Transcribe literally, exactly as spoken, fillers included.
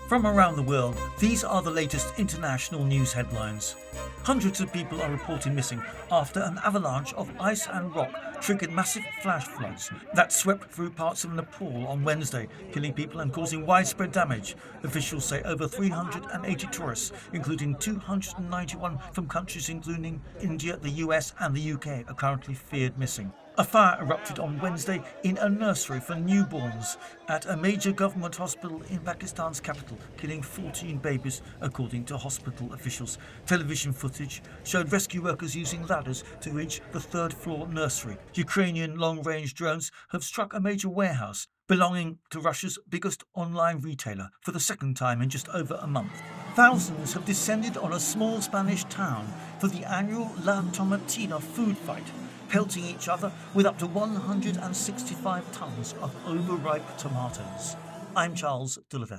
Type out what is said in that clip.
From around the world, these are the latest international news headlines. Hundreds of people are reported missing after an avalanche of ice and rock triggered massive flash floods that swept through parts of Nepal on Wednesday, killing people and causing widespread damage. Officials say over three hundred eighty tourists, including two hundred ninety-one from countries including India, the U S and the U K, are currently feared missing. A fire erupted on Wednesday in a nursery for newborns at a major government hospital in Pakistan's capital, killing fourteen babies, according to hospital officials. Television footage showed rescue workers using ladders to reach the third-floor nursery. Ukrainian long-range drones have struck a major warehouse belonging to Russia's biggest online retailer for the second time in just over a month. Thousands have descended on a small Spanish town for the annual La Tomatina food fight, pelting each other with up to one hundred sixty-five tons of overripe tomatoes. I'm Charles Dulliver.